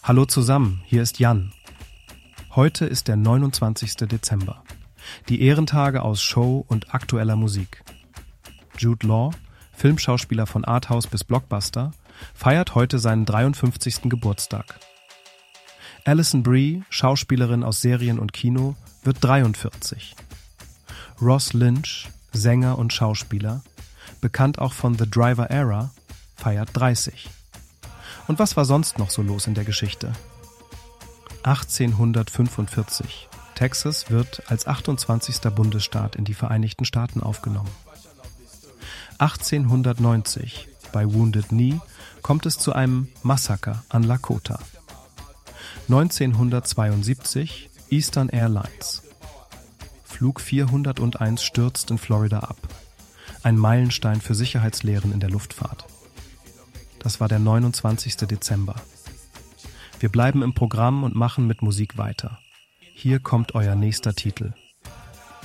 Hallo zusammen, hier ist Jan. Heute ist der 29. Dezember. Die Ehrentage aus Show und aktueller Musik. Jude Law, Filmschauspieler von Arthouse bis Blockbuster, feiert heute seinen 53. Geburtstag. Alison Brie, Schauspielerin aus Serien und Kino, wird 43. Ross Lynch, Sänger und Schauspieler, bekannt auch von The Driver Era, feiert 30. Und was war sonst noch so los in der Geschichte? 1845. Texas wird als 28. Bundesstaat in die Vereinigten Staaten aufgenommen. 1890. Bei Wounded Knee kommt es zu einem Massaker an Lakota. 1972. Eastern Airlines. Flug 401 stürzt in Florida ab. Ein Meilenstein für Sicherheitslehren in der Luftfahrt. Das war der 29. Dezember. Wir bleiben im Programm und machen mit Musik weiter. Hier kommt euer nächster Titel.